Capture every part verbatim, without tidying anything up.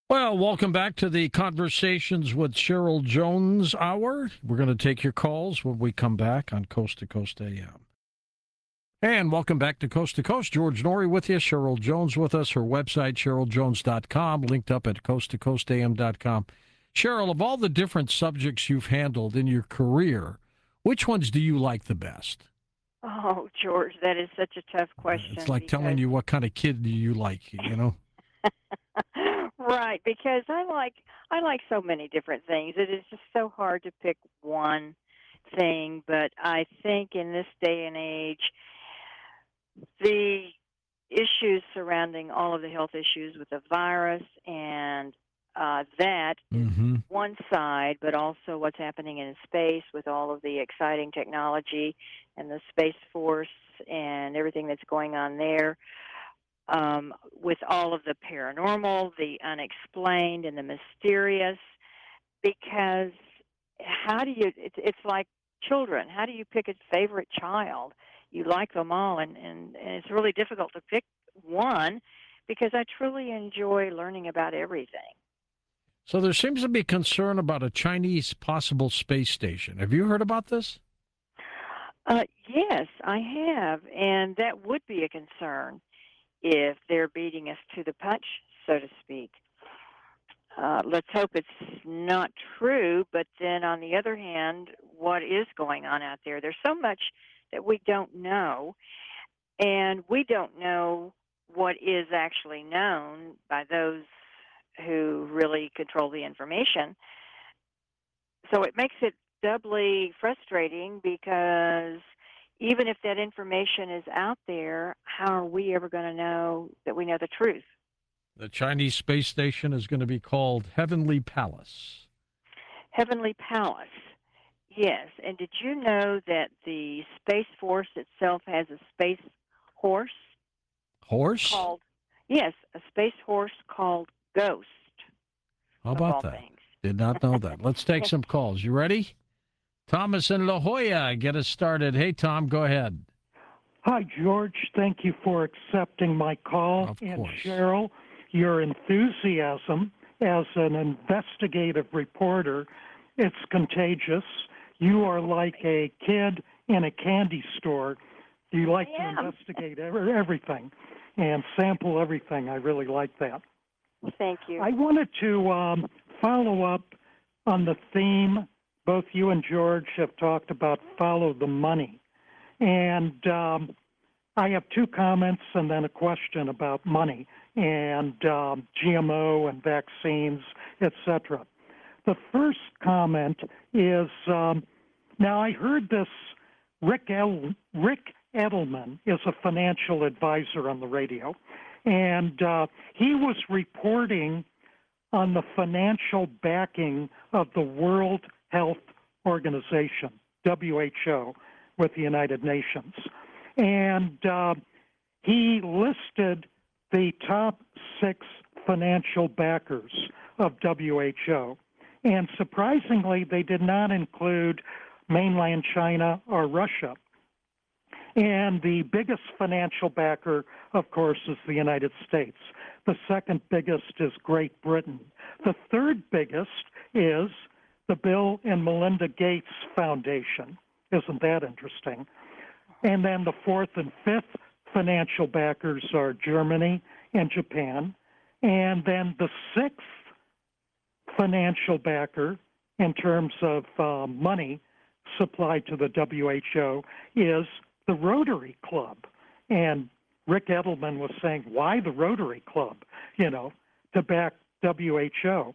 Well, welcome back to the Conversations with Cheryl Jones Hour. We're going to take your calls when we come back on Coast to Coast A M. And welcome back to Coast to Coast. George Norrie with you, Cheryl Jones with us. Her website, cheryl jones dot com, linked up at coast to coast a m dot com. Cheryl, of all the different subjects you've handled in your career, which ones do you like the best? Oh, George, that is such a tough It's question like telling because you what kind of kid do you like, you know? right, because I like I like so many different things. It is just so hard to pick one thing, but I think in this day and age, the issues surrounding all of the health issues with the virus and uh, that is Mm-hmm. one side, but also what's happening in space with all of the exciting technology and the Space Force and everything that's going on there, um, with all of the paranormal, the unexplained, and the mysterious. Because how do you? It's, it's like children. How do you pick a favorite child? You like them all, and, and, and it's really difficult to pick one because I truly enjoy learning about everything. So there seems to be concern about a Chinese possible space station. Have you heard about this? Uh, yes, I have, and that would be a concern if they're beating us to the punch, so to speak. Uh, let's hope it's not true, but then on the other hand, what is going on out there? There's so much that we don't know, and we don't know what is actually known by those who really control the information. So it makes it doubly frustrating because even if that information is out there, how are we ever going to know that we know the truth? The Chinese space station is going to be called Heavenly Palace. Heavenly Palace. Yes. And did you know that the Space Force itself has a space horse Horse? called, yes, a space horse called Ghost, How of about all that? things? Did not know that. Let's take some calls. You ready? Thomas in La Jolla, get us started. Hey, Tom, go ahead. Hi, George. Thank you for accepting my call. Of And course. Cheryl, your enthusiasm as an investigative reporter, it's contagious. You are like a kid in a candy store. You like I to am. investigate ev- everything and sample everything. I really like that. Thank you. I wanted to um, follow up on the theme. Both you and George have talked about follow the money. And um, I have two comments and then a question about money and um, G M O and vaccines, et cetera. The first comment is um, now I heard this Rick, El- Rick Edelman is a financial advisor on the radio, and uh, he was reporting on the financial backing of the World Health Organization, W H O, with the United Nations. And uh, he listed the top six financial backers of W H O. And surprisingly, they did not include mainland China or Russia. And the biggest financial backer, of course, is the United States. The second biggest is Great Britain. The third biggest is the Bill and Melinda Gates Foundation. Isn't that interesting? And then the fourth and fifth financial backers are Germany and Japan. And then the sixth financial backer in terms of uh, money supplied to the W H O is the Rotary Club. And Rick Edelman was saying, why the Rotary Club, you know, to back W H O?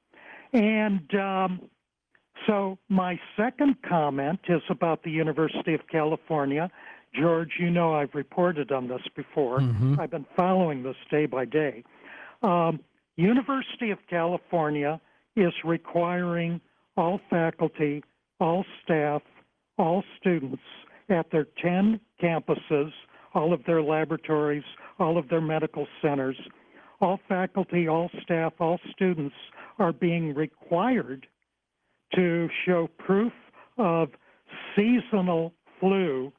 And um, so my second comment is about the University of California. George, you know I've reported on this before. Mm-hmm. I've been following this day by day. Um, University of California is requiring all faculty, all staff, all students at their ten campuses, all of their laboratories, all of their medical centers, all faculty, all staff, all students are being required to show proof of seasonal flu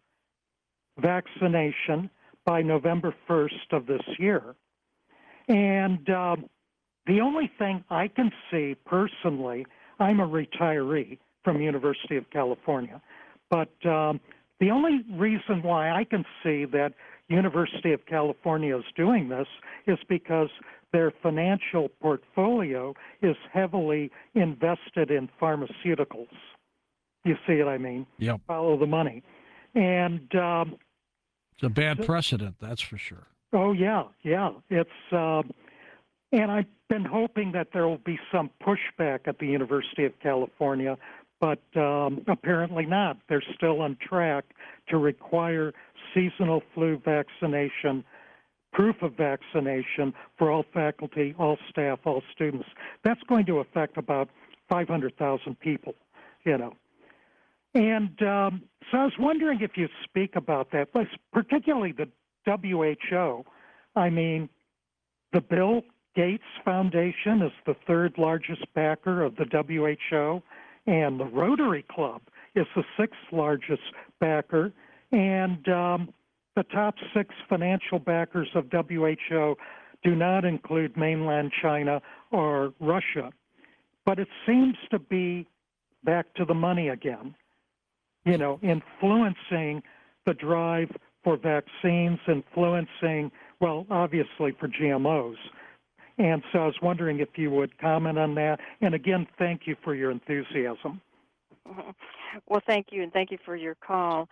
vaccination by November first of this year. And um, the only thing I can see personally, I'm a retiree from University of California, but um, the only reason why I can see that University of California is doing this is because their financial portfolio is heavily invested in pharmaceuticals. You see what I mean? Yep. Follow the money. And um, it's a bad precedent, that's for sure. Oh, yeah, yeah. It's uh, and I've been hoping that there will be some pushback at the University of California, but um, apparently not. They're still on track to require seasonal flu vaccination, proof of vaccination for all faculty, all staff, all students. That's going to affect about five hundred thousand people, you know. And um, so I was wondering if you'd speak about that, particularly the W H O. I mean, the Bill Gates Foundation is the third largest backer of the W H O, and the Rotary Club is the sixth largest backer, and um, the top six financial backers of W H O do not include mainland China or Russia. But it seems to be back to the money again, you know, influencing the drive for vaccines, influencing, well, obviously for G M Os. And so I was wondering if you would comment on that. And again, thank you for your enthusiasm. Well, thank you, and thank you for your call.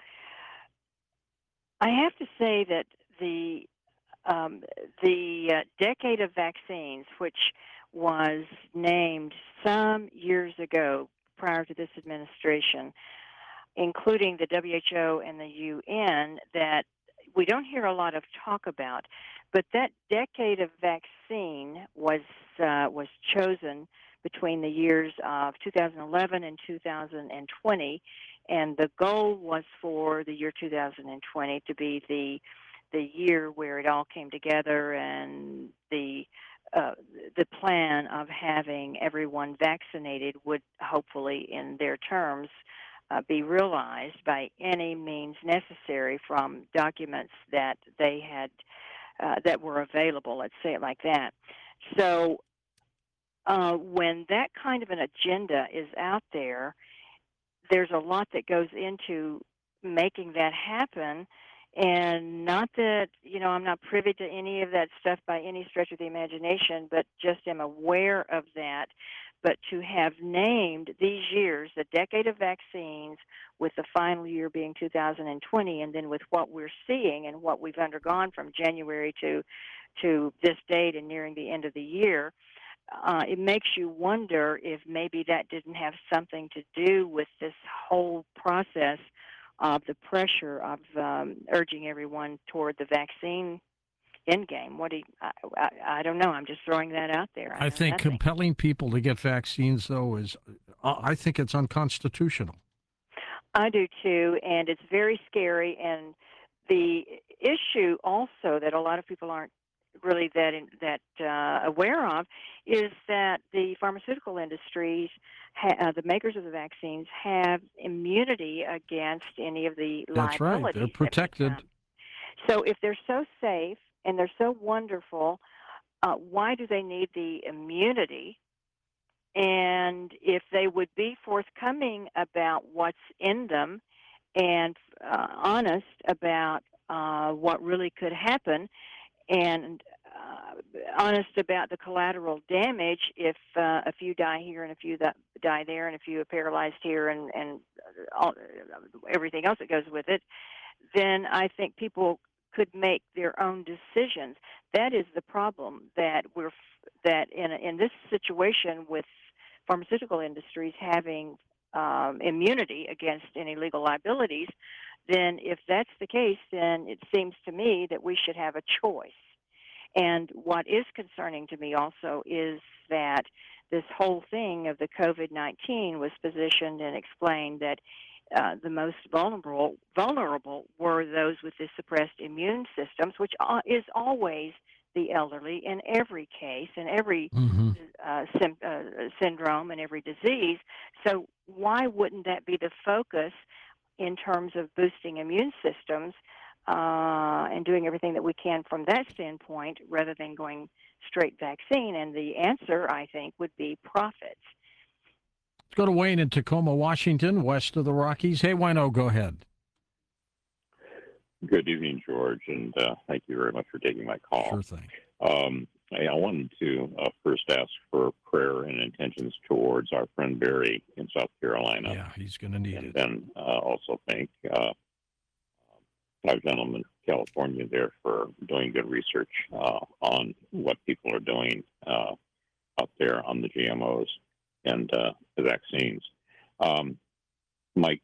I have to say that the um, the uh, decade of vaccines, which was named some years ago prior to this administration, including the W H O and the U N, that we don't hear a lot of talk about. But that decade of vaccine was uh, was chosen between the years of two thousand eleven and two thousand twenty, and the goal was for the year two thousand twenty to be the the year where it all came together, and the uh, the plan of having everyone vaccinated would hopefully, in their terms, uh, be realized by any means necessary from documents that they had uh, that were available. Let's say it like that. So uh, when that kind of an agenda is out there, there's a lot that goes into making that happen. And not that, you know, I'm not privy to any of that stuff by any stretch of the imagination, but just am aware of that. But to have named these years, the decade of vaccines, with the final year being two thousand twenty, and then with what we're seeing and what we've undergone from January to to this date and nearing the end of the year, uh, it makes you wonder if maybe that didn't have something to do with this whole process of the pressure of um, urging everyone toward the vaccine end game. What do you, I, I, I don't know. I'm just throwing that out there. I, I think nothing. compelling people to get vaccines, though, is uh, I think it's unconstitutional. I do too, and it's very scary. And the issue also that a lot of people aren't really that in, that uh, aware of is that the pharmaceutical industries, ha- uh, the makers of the vaccines, have immunity against any of the That's liabilities. right. They're protected. So if they're so safe and they're so wonderful, uh, why do they need the immunity? And if they would be forthcoming about what's in them and uh, honest about uh, what really could happen, and uh, honest about the collateral damage if uh, a few die here and a few that die there and a few are paralyzed here and, and all, everything else that goes with it, then I think people could make their own decisions. That is the problem, that we're that in in this situation with pharmaceutical industries having um, immunity against any legal liabilities, then if that's the case, then it seems to me that we should have a choice. And what is concerning to me also is that this whole thing of the COVID nineteen was positioned and explained that uh, the most vulnerable vulnerable were those with the suppressed immune systems, which is always the elderly in every case, in every mm-hmm. uh, sim- uh, syndrome, and every disease. So why wouldn't that be the focus in terms of boosting immune systems uh, and doing everything that we can from that standpoint rather than going straight vaccine. And the answer, I think, would be profits. Let's go to Wayne in Tacoma, Washington, west of the Rockies. Hey, Wayno, go ahead. Good evening, George, and uh, thank you very much for taking my call. Sure thing. Um, I, I wanted to uh, first ask for prayer and intentions towards our friend Barry in South Carolina. Yeah, he's going to need and it. then uh, also thank uh, our gentleman from California there for doing good research uh, on what people are doing uh, out there on the G M Os and uh, the vaccines. Um, my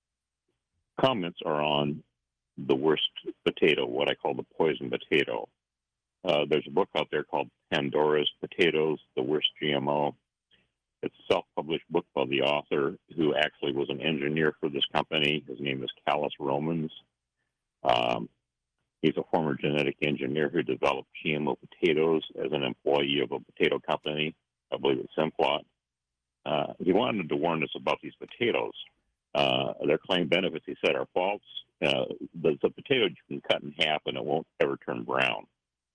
comments are on the worst potato, what I call the poison potato. Uh, there's a book out there called Pandora's Potatoes, The Worst G M O. It's a self-published book by the author, who actually was an engineer for this company. His name is Callus Romans. Um, he's a former genetic engineer who developed G M O potatoes as an employee of a potato company. I believe it's Simplot. Uh, he wanted to warn us about these potatoes. Uh, their claim benefits, he said, are false. Uh, the, the potato you can cut in half and it won't ever turn brown.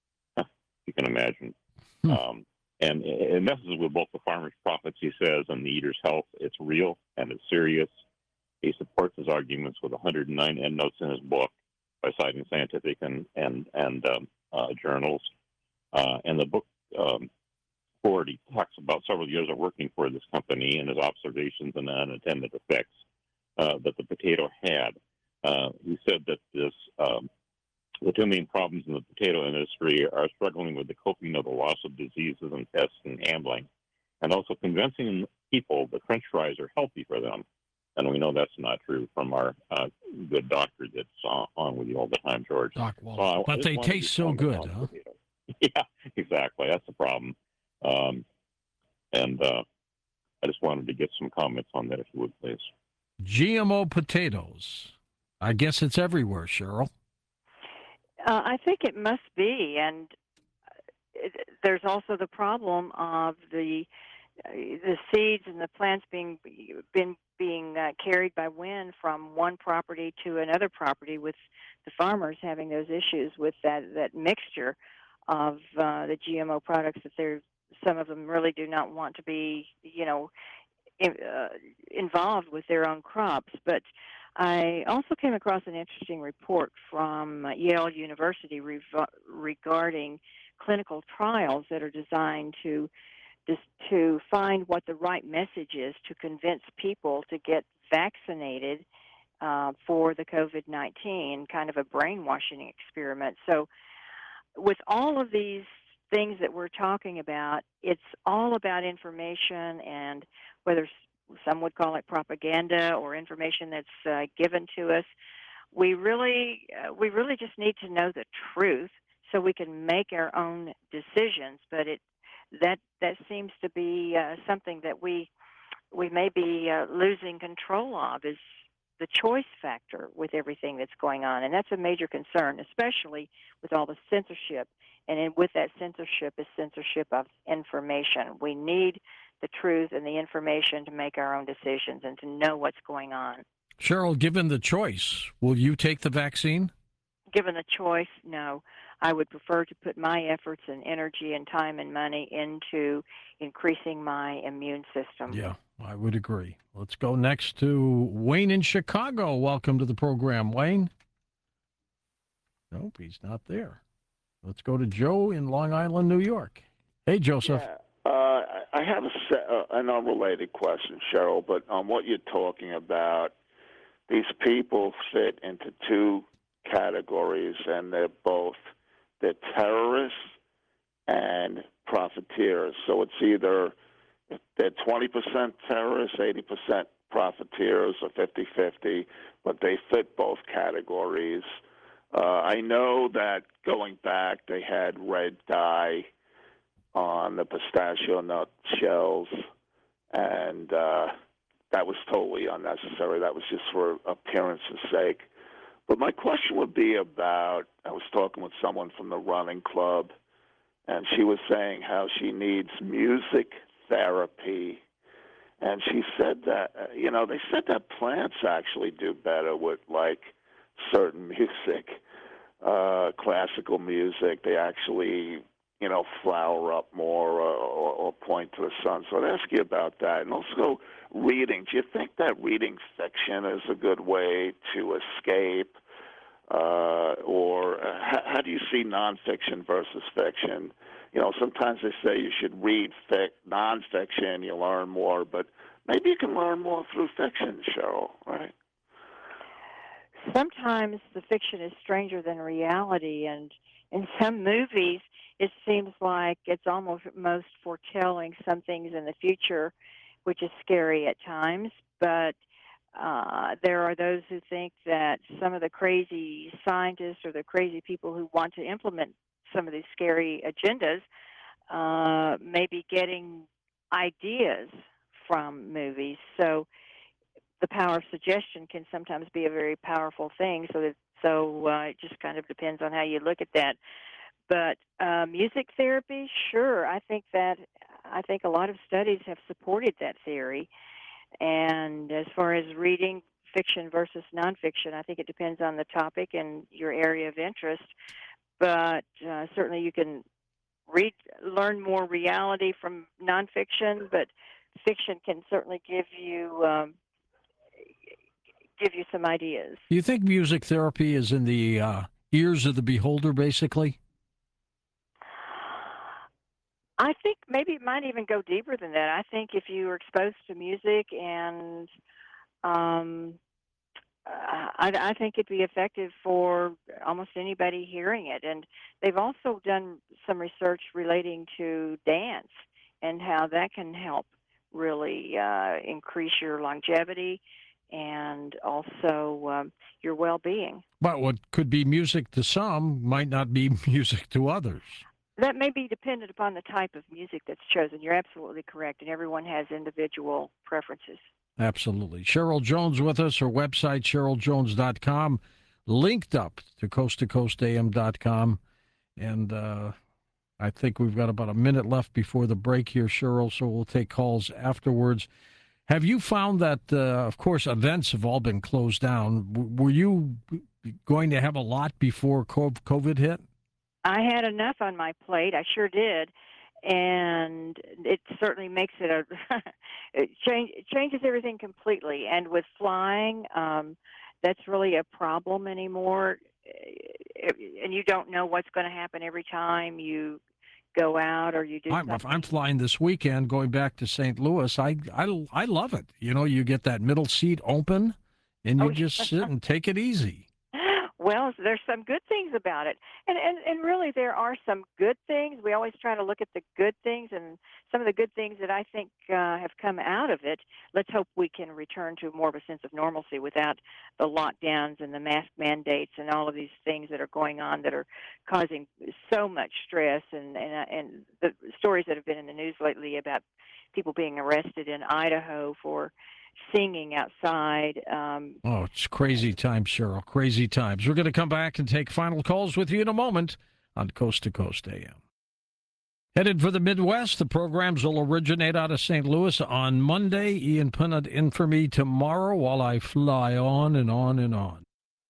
You can imagine. Hmm. Um, and it, it messes with both the farmer's profits, he says, and the eater's health. It's real and it's serious. He supports his arguments with one hundred nine endnotes in his book by citing scientific and, and, and um, uh, journals. Uh, and the book um, forward, he talks about several years of working for this company and his observations and unintended effects uh, that the potato had. Uh, he said that this um, the two main problems in the potato industry are struggling with the coping of the loss of diseases and pests and handling, and also convincing people that French fries are healthy for them. And we know that's not true from our uh, good doctor that's uh, on with you all the time, George. Doc Wall. So I, but I they taste so good, huh? Yeah, exactly. That's the problem. Um, and uh, I just wanted to get some comments on that, if you would, please. G M O potatoes. I guess it's everywhere, Cheryl. Uh, I think it must be, and it, there's also the problem of the uh, the seeds and the plants being been being uh, carried by wind from one property to another property, with the farmers having those issues with that that mixture of uh, the G M O products that they're some of them really do not want to be, you know, in, uh, involved with their own crops, but. I also came across an interesting report from Yale University rev- regarding clinical trials that are designed to just to find what the right message is to convince people to get vaccinated uh, for the COVID nineteen, kind of a brainwashing experiment. So with all of these things that we're talking about, it's all about information, and whether some would call it propaganda or information that's uh, given to us. We really, uh, we really just need to know the truth so we can make our own decisions. But it, that that seems to be uh, something that we we may be uh, losing control of, is the choice factor with everything that's going on, and that's a major concern, especially with all the censorship. And in, with that censorship is censorship of information. We need the truth and the information to make our own decisions and to know what's going on. Cheryl, given the choice, will you take the vaccine? Given the choice, no. I would prefer to put my efforts and energy and time and money into increasing my immune system. Yeah, I would agree. Let's go next to Wayne in Chicago. Welcome to the program, Wayne. Nope, he's not there. Let's go to Joe in Long Island, New York. Hey, Joseph. Yeah. Uh, I have a se- uh, an unrelated question, Cheryl, but on what you're talking about, these people fit into two categories, and they're both they're terrorists and profiteers. So it's either they're twenty percent terrorists, eighty percent profiteers, or fifty-fifty, but they fit both categories. Uh, I know that going back, they had red dye on the pistachio nut shells, and uh, that was totally unnecessary. That was just for appearance's sake. But my question would be about, I was talking with someone from the running club, and she was saying how she needs music therapy. And she said that, uh, you know, they said that plants actually do better with, like, certain music. uh, classical music, they actually, you know, flower up more or, or, or point to the sun. So I'd ask you about that. And also reading. Do you think that reading fiction is a good way to escape? Uh, or uh, how, how do you see nonfiction versus fiction? You know, sometimes they say you should read fic- nonfiction, you learn more, but maybe you can learn more through fiction, Cheryl, right? Sometimes the fiction is stranger than reality, and in some movies, it seems like it's almost most foretelling some things in the future, which is scary at times. But uh, there are those who think that some of the crazy scientists or the crazy people who want to implement some of these scary agendas uh, may be getting ideas from movies. So the power of suggestion can sometimes be a very powerful thing. So that so uh, it just kind of depends on how you look at that. But uh, music therapy, sure, I think that I think a lot of studies have supported that theory. And as far as reading fiction versus nonfiction, I think it depends on the topic and your area of interest. But uh, certainly you can read, learn more reality from nonfiction, but fiction can certainly give you um, give you some ideas. Do you think music therapy is in the uh, ears of the beholder, basically? I think maybe it might even go deeper than that. I think if you are exposed to music and um, I, I think it'd be effective for almost anybody hearing it. And they've also done some research relating to dance and how that can help really uh, increase your longevity and also um, your well-being. But what could be music to some might not be music to others. That may be dependent upon the type of music that's chosen. You're absolutely correct, and everyone has individual preferences. Absolutely. Cheryl Jones with us. Her website, cheryl jones dot com, linked up to coast to coast a m dot com. And uh, I think we've got about a minute left before the break here, Cheryl, so we'll take calls afterwards. Have you found that, uh, of course, events have all been closed down? W- were you going to have a lot before COVID hit? I had enough on my plate. I sure did. And it certainly makes it a it change it changes everything completely. And with flying, um, that's really a problem anymore. And you don't know what's going to happen every time you go out or you do I'm, something. I'm flying this weekend, going back to Saint Louis. I, I, I love it. You know, you get that middle seat open, and you Oh, just sit and take it easy. Well, there's some good things about it. And, and and really there are some good things. We always try to look at the good things, and some of the good things that I think uh, have come out of it. Let's hope we can return to more of a sense of normalcy without the lockdowns and the mask mandates and all of these things that are going on that are causing so much stress, and and, uh, and the stories that have been in the news lately about people being arrested in Idaho for singing outside. Um, oh, it's crazy times, Cheryl. Crazy times. We're going to come back and take final calls with you in a moment on Coast to Coast A M. Headed for the Midwest, the programs will originate out of Saint Louis on Monday. Ian Punnett in for me tomorrow while I fly on and on and on.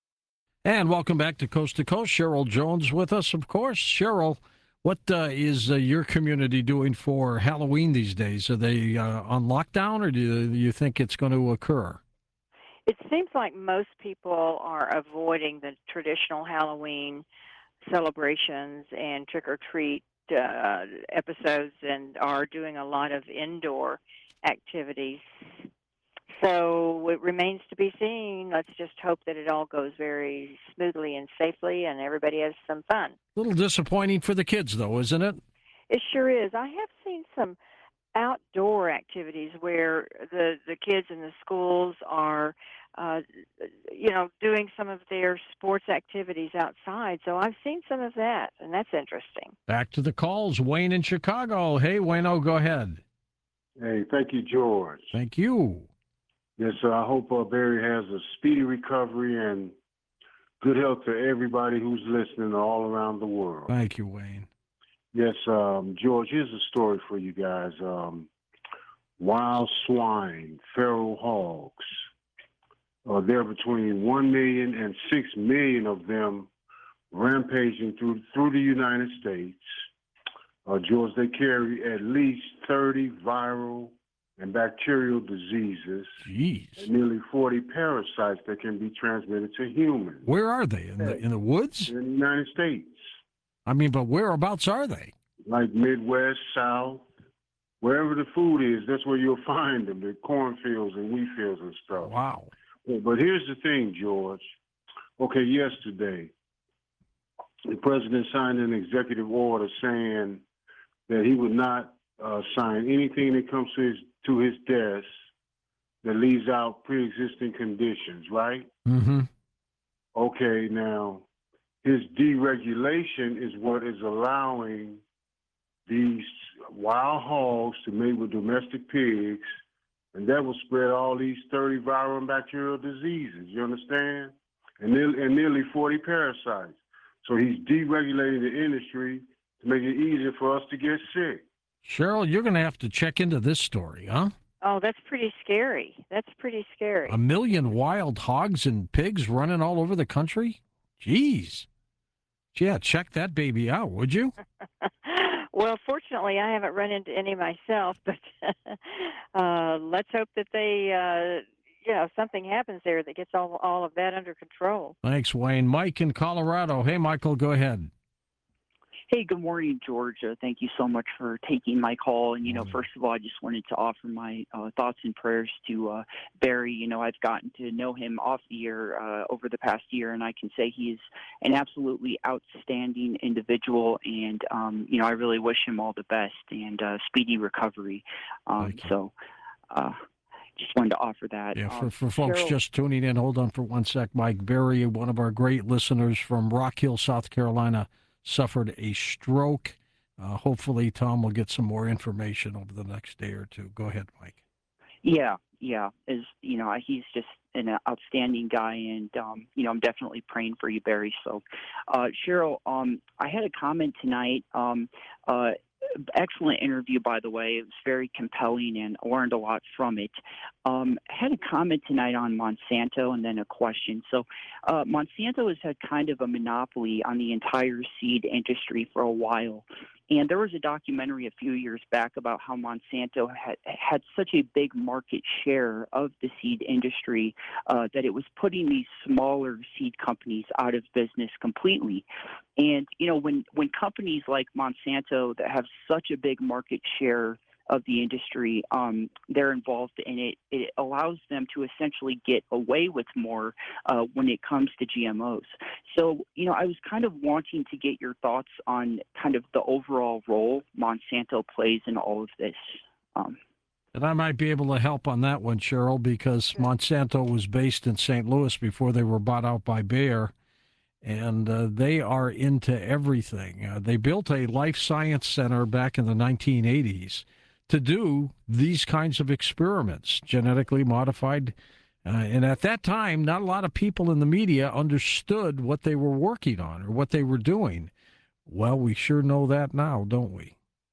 And welcome back to Coast to Coast. Cheryl Jones with us, of course. Cheryl, what uh, is uh, your community doing for Halloween these days? Are they uh, on lockdown, or do you, do you think it's going to occur? It seems like most people are avoiding the traditional Halloween celebrations and trick-or-treat uh, episodes and are doing a lot of indoor activities. So it remains to be seen. Let's just hope that it all goes very smoothly and safely and everybody has some fun. A little disappointing for the kids, though, isn't it? It sure is. I have seen some outdoor activities where the, the kids in the schools are, uh, you know, doing some of their sports activities outside. So I've seen some of that, and that's interesting. Back to the calls. Wayne in Chicago. Hey, Wayno, go ahead. Hey, thank you, George. Thank you. Yes, sir. I hope uh, Barry has a speedy recovery and good health to everybody who's listening all around the world. Thank you, Wayne. Yes, um, George, here's a story for you guys. Um, wild swine, feral hogs. Uh, there are between one million and six million of them rampaging through through the United States. Uh, George, they carry at least thirty viral and bacterial diseases, Jeez. and nearly forty parasites that can be transmitted to humans. Where are they? In the in the woods? In the United States. I mean, but whereabouts are they? Like Midwest, South, wherever the food is, that's where you'll find them, the cornfields and wheat fields and stuff. Wow. But, but here's the thing, George. Okay, yesterday, the president signed an executive order saying that he would not uh, sign anything that comes to his, to his desk that leaves out pre-existing conditions, right? Mm-hmm. Okay, now, his deregulation is what is allowing these wild hogs to mate with domestic pigs, and that will spread all these thirty viral and bacterial diseases, you understand? And nearly, and nearly forty parasites. So he's deregulating the industry to make it easier for us to get sick. Cheryl, you're going to have to check into this story, huh? Oh, that's pretty scary. That's pretty scary. A million wild hogs and pigs running all over the country? Jeez. Yeah, check that baby out, would you? Well, fortunately, I haven't run into any myself, but uh, let's hope that they, uh, you know, something happens there that gets all all of that under control. Thanks, Wayne. Mike in Colorado. Hey, Michael, go ahead. Hey, good morning, George. Uh, thank you so much for taking my call. And, you know, Morning. first of all, I just wanted to offer my uh, thoughts and prayers to uh, Barry. You know, I've gotten to know him off the air uh, over the past year, and I can say he's an absolutely outstanding individual. And, um, you know, I really wish him all the best and uh, speedy recovery. Um, so uh, just wanted to offer that. Yeah, for, Um, for folks Cheryl- just tuning in, hold on for one sec. Mike Berry, one of our great listeners from Rock Hill, South Carolina, suffered a stroke. Uh, hopefully, Tom will get some more information over the next day or two. Go ahead, Mike. Yeah, yeah. As you know, he's just an outstanding guy, and um, you know, I'm definitely praying for you, Barry. So, uh, Cheryl, um, I had a comment tonight. Um, uh, excellent interview, by the way. It was very compelling, and I learned a lot from it. Um, I had a comment tonight on Monsanto, and then a question. So, uh, Monsanto has had kind of a monopoly on the entire seed industry for a while. And there was a documentary a few years back about how Monsanto had had such a big market share of the seed industry uh, that it was putting these smaller seed companies out of business completely. And, you know, when, when companies like Monsanto that have such a big market share of the industry, um, they're involved in it, it allows them to essentially get away with more uh, when it comes to G M Os. So, you know, I was kind of wanting to get your thoughts on kind of the overall role Monsanto plays in all of this. Um, And I might be able to help on that one, Cheryl, because Monsanto was based in Saint Louis before they were bought out by Bayer, and uh, they are into everything. Uh, they built a life science center back in the nineteen eighties to do these kinds of experiments, genetically modified. Uh, and at that time, not a lot of people in the media understood what they were working on or what they were doing. Well, we sure know that now, don't we?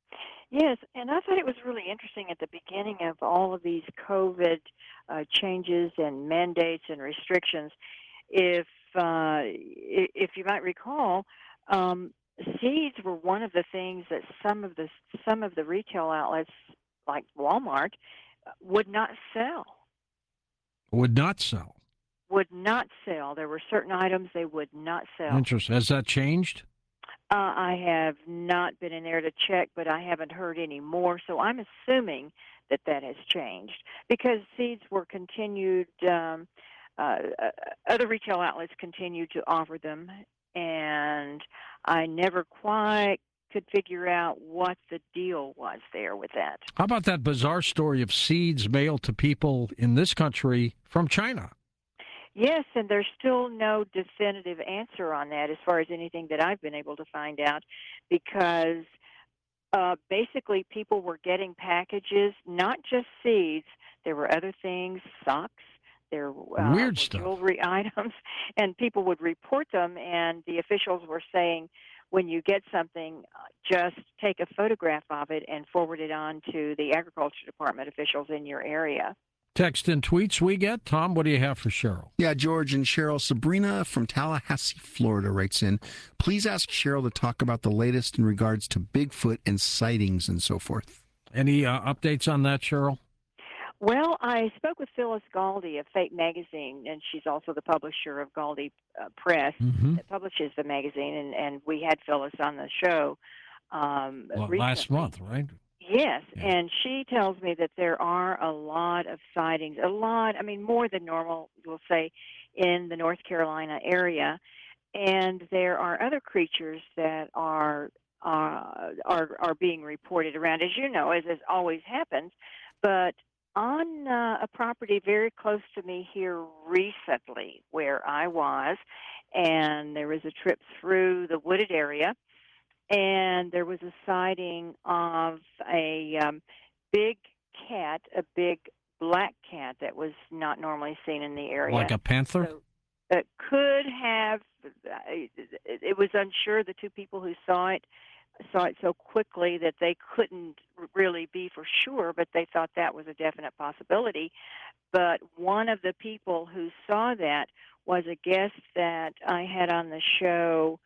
Yes, and I thought it was really interesting at the beginning of all of these COVID uh, changes and mandates and restrictions. If uh, if you might recall, um, seeds were one of the things that some of the some of the retail outlets, like Walmart, would not sell. Would not sell. Would not sell. There were certain items they would not sell. Interesting. Has that changed? Uh, I have not been in there to check, but I haven't heard any more. So I'm assuming that that has changed because seeds were continued. Um, uh, other retail outlets continued to offer them, and I never quite could figure out what the deal was there with that. How about that bizarre story of seeds mailed to people in this country from China? Yes, and there's still no definitive answer on that as far as anything that I've been able to find out, because uh, basically people were getting packages, not just seeds. There were other things, socks, there uh, Weird were stuff. jewelry items, and people would report them, and the officials were saying, when you get something, just take a photograph of it and forward it on to the agriculture department officials in your area. Text and tweets we get. Tom, what do you have for Cheryl? Yeah, George and Cheryl. Sabrina from Tallahassee, Florida writes in, please ask Cheryl to talk about the latest in regards to Bigfoot and sightings and so forth. Any uh, updates on that, Cheryl? Well, I spoke with Phyllis Galdi of Fate Magazine, and she's also the publisher of Galdi uh, Press Mm-hmm. that publishes the magazine, and, and we had Phyllis on the show um, Well, recently. last month, right? Yes, Yeah. and she tells me that there are a lot of sightings, a lot, I mean, more than normal, we'll say, in the North Carolina area. And there are other creatures that are uh, are are being reported around, as you know, as, as always happens. But on uh, a property very close to me here recently, where I was, and there was a trip through the wooded area, and there was a sighting of a um, big cat, a big black cat that was not normally seen in the area. Like a panther? So it could have, it, it was unsure, the two people who saw it saw it so quickly that they couldn't really be for sure, but they thought that was a definite possibility. But one of the people who saw that was a guest that I had on the show.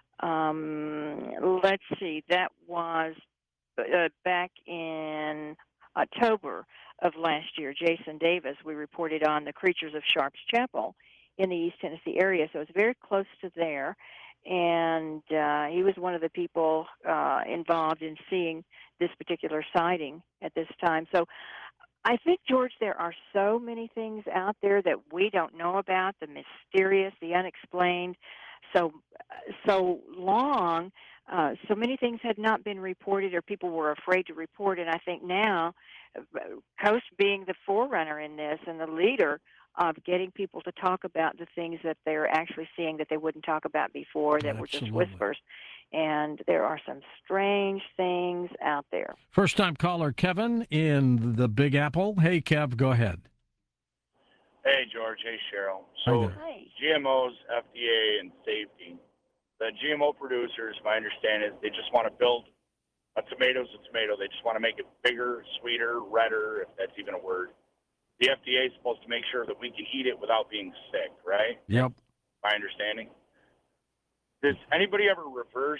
Um, let's see, that was uh, back in October of last year. Jason Davis, we reported on the creatures of Sharps Chapel in the East Tennessee area, so it's very close to there. And uh, he was one of the people uh, involved in seeing this particular sighting at this time. So I think, George, there are so many things out there that we don't know about, the mysterious, the unexplained. So, so long, uh, so many things had not been reported, or people were afraid to report. And I think now, Coast being the forerunner in this and the leader of getting people to talk about the things that they're actually seeing that they wouldn't talk about before, that were just Absolutely. whispers. And there are some strange things out there. First time caller Kevin in the Big Apple. Hey, Kev, go ahead. Hey, George. Hey, Cheryl. Hi So, there. Hi. G M Os, F D A, and safety. The G M O producers, my understanding is they just want to build a tomato's a tomato. They just want to make it bigger, sweeter, redder, if that's even a word. The F D A is supposed to make sure that we can eat it without being sick, right? Yep. My understanding. Does anybody ever reverse,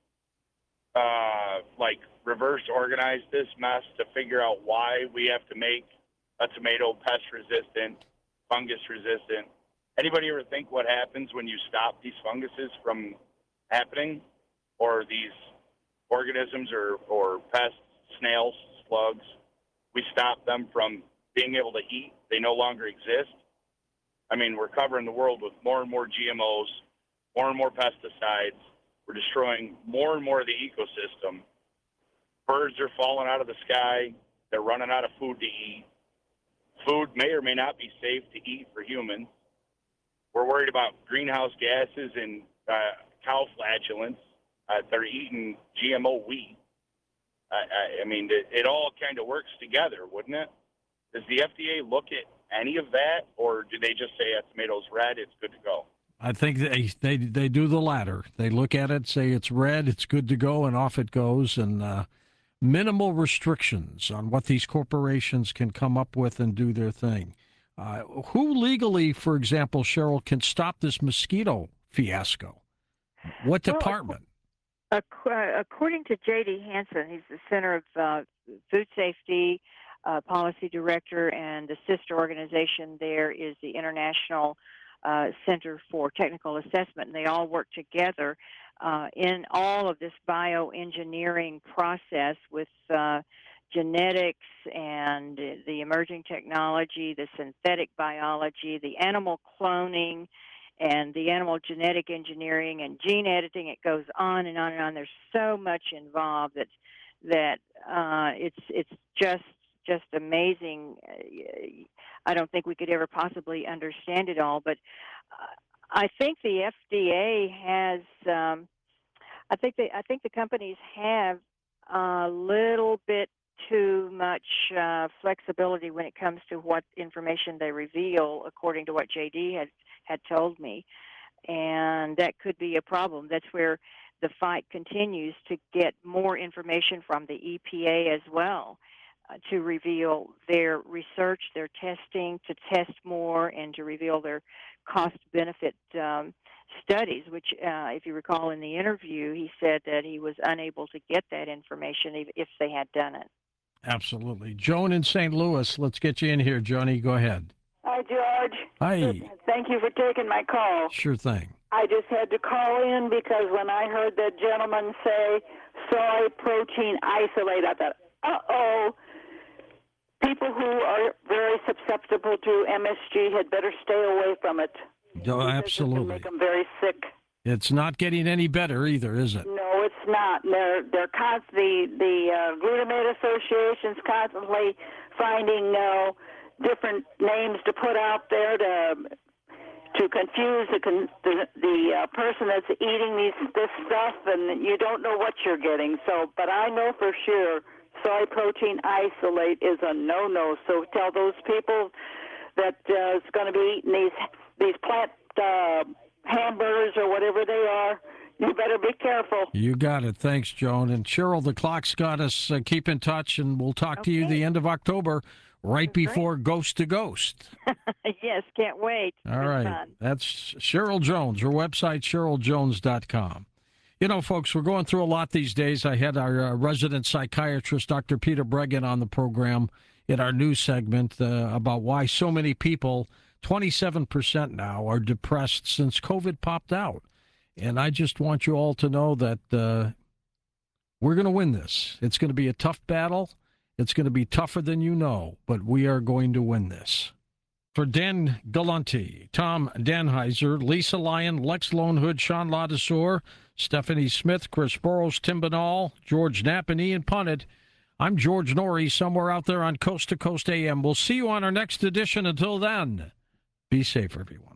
uh, like reverse organize this mess to figure out why we have to make a tomato pest resistant, fungus resistant? Anybody ever think what happens when you stop these funguses from happening, or these organisms or, or pests, snails, slugs, we stop them from being able to eat? They no longer exist. I mean, we're covering the world with more and more G M Os, more and more pesticides. We're destroying more and more of the ecosystem. Birds are falling out of the sky. They're running out of food to eat. Food may or may not be safe to eat for humans. We're worried about greenhouse gases and uh, cow flatulence. Uh, they're eating G M O wheat. I, I, I mean, it, it all kind of works together, wouldn't it? Does the F D A look at any of that, or do they just say a tomato's red, it's good to go? I think they, they they do the latter. They look at it, say it's red, it's good to go, and off it goes. And uh, minimal restrictions on what these corporations can come up with and do their thing. Uh, who legally, for example, Cheryl, can stop this mosquito fiasco? What Well, department? Ac- According to J D Hansen, he's the Center of uh, Food Safety uh, Policy Director, and the sister organization there is the International uh, Center for Technical Assessment, and they all work together uh, in all of this bioengineering process with uh, genetics and the emerging technology, the synthetic biology, the animal cloning, and the animal genetic engineering and gene editing. It goes on and on and on. There's so much involved that that uh, it's it's just just amazing. I don't think we could ever possibly understand it all, but uh, I think the F D A has. Um, I think they. I think the companies have a little bit too much uh, flexibility when it comes to what information they reveal, according to what J D had had told me, and that could be a problem. That's where the fight continues to get more information from the E P A as well. uh, to reveal their research, their testing, to test more, and to reveal their cost-benefit um, studies, which, uh, if you recall in the interview, he said that he was unable to get that information if, if they had done it. Absolutely. Joan in Saint Louis, let's get you in here, Joni. Go ahead. Hi, George. Hi. Thank you for taking my call. Sure thing. I just had to call in because when I heard that gentleman say soy protein isolate, I thought, uh-oh, people who are very susceptible to M S G had better stay away from it. No, Because absolutely. It can make them very sick. It's not getting any better either, is it? No, it's not. They're they're const- the the uh, glutamate association's constantly finding uh, different names to put out there to to confuse the con- the, the uh, person that's eating these this stuff, and you don't know what you're getting. So, but I know for sure soy protein isolate is a no-no. So tell those people that uh, is going to be eating these these plant uh, hamburgers or whatever they are, you better be careful. You got it. Thanks, Joan. And Cheryl, the clock's got us. Uh, keep in touch, and we'll talk Okay. to you the end of October, right That's before Ghost to Ghost. Yes, can't wait. It's All been right. fun. That's Cheryl Jones. Her website, cheryl jones dot com. You know, folks, we're going through a lot these days. I had our uh, resident psychiatrist, Doctor Peter Bregan, on the program in our news segment uh, about why so many people, twenty-seven percent now, are depressed since COVID popped out. And I just want you all to know that uh, we're going to win this. It's going to be a tough battle. It's going to be tougher than you know, but we are going to win this. For Dan Galanti, Tom Danheiser, Lisa Lyon, Lex Lonehood, Sean Ladesseur, Stephanie Smith, Chris Burrows, Tim Banal, George Knapp, and Ian Punnett, I'm George Norrie, somewhere out there on Coast to Coast A M. We'll see you on our next edition. Until then, be safe, everyone.